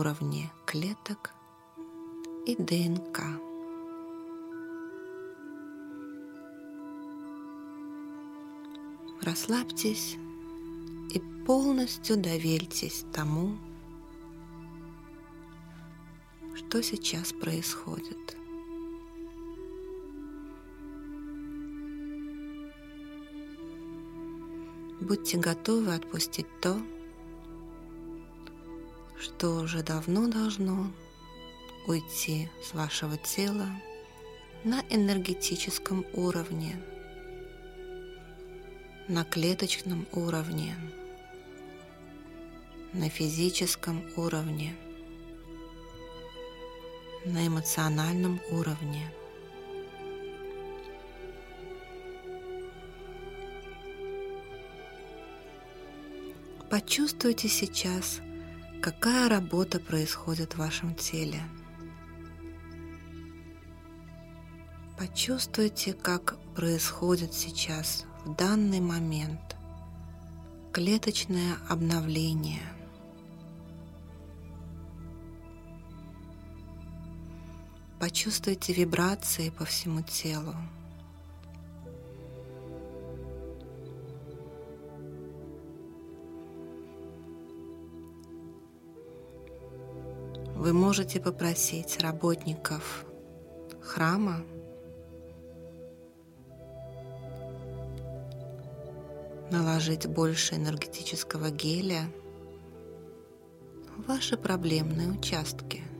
уровне клеток и ДНК. Расслабьтесь и полностью доверьтесь тому, что сейчас происходит. Будьте готовы отпустить то, что уже давно должно уйти с вашего тела на энергетическом уровне, на клеточном уровне, на физическом уровне, на эмоциональном уровне. Почувствуйте сейчас, какая работа происходит в вашем теле. Почувствуйте, как происходит сейчас, в данный момент, клеточное обновление. Почувствуйте вибрации по всему телу. Вы можете попросить работников храма наложить больше энергетического геля в ваши проблемные участки.